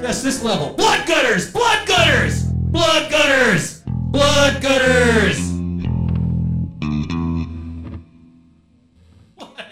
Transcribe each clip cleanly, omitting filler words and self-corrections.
Guess this level. Blood gutters! Blood gutters! Blood gutters! Blood gutters! What?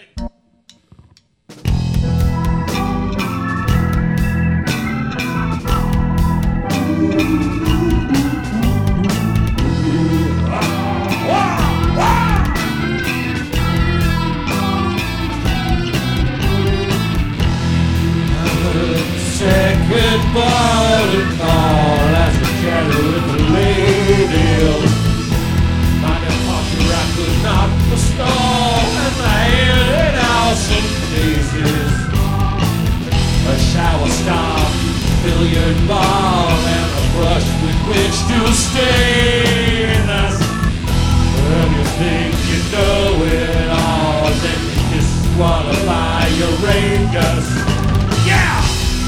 Goodbye to call as we chatted with the ladies. My departure I could not forestall, and I headed out some places. A shower stop, billiard ball, and a brush with which to stain us. When you think you know it all, then you disqualify your Rangers. Yeah!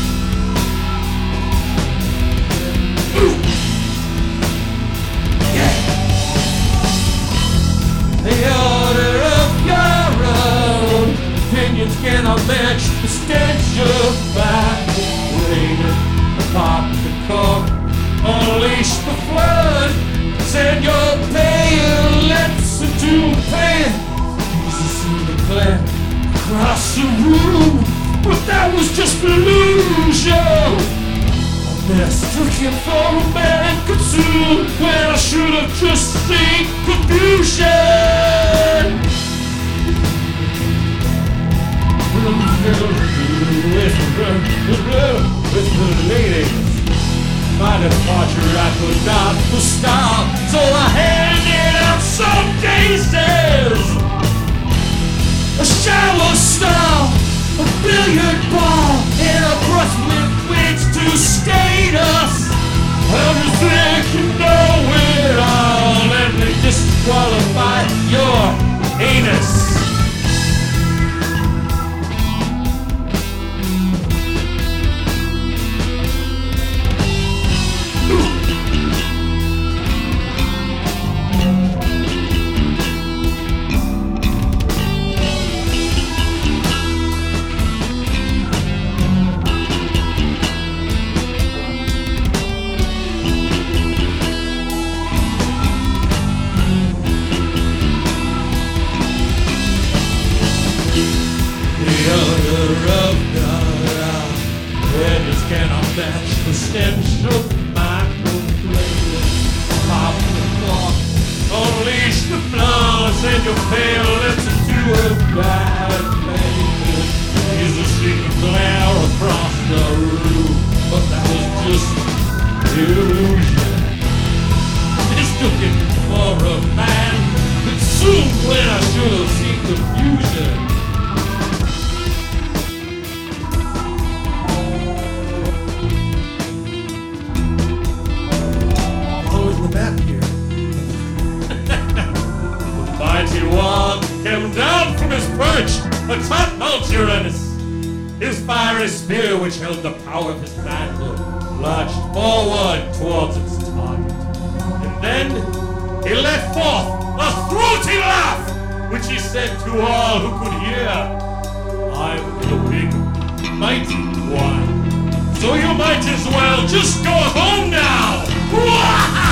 The order of your own opinions cannot match the stench of my rain. Pop the cork, unleash the flood, send your pale lips into pain. Jesus in the clan across the room, but that was just illusion. Mistaken for a man consumed when I should have just seen confusion. With the ladies, my departure I could not stop, so I handed out some cases. A shower stall, a billiard ball, and a brush with which to stain us. How does think you know it all? Let me disqualify your anus. Cannot match the stench of my complaint. Pop the clock, unleash the blood, send your pale lips into a bad place. Jesus seeking glare across the room, but that was just illusion. Mistaken for a man consumed when I should have seen confusion. One came down from his perch, atop Mount Uranus. His fiery spear, which held the power of his manhood, lurched forward towards its target. And then he let forth a throaty laugh, which he said to all who could hear, "I'm the big, mighty one, so you might as well just go home now."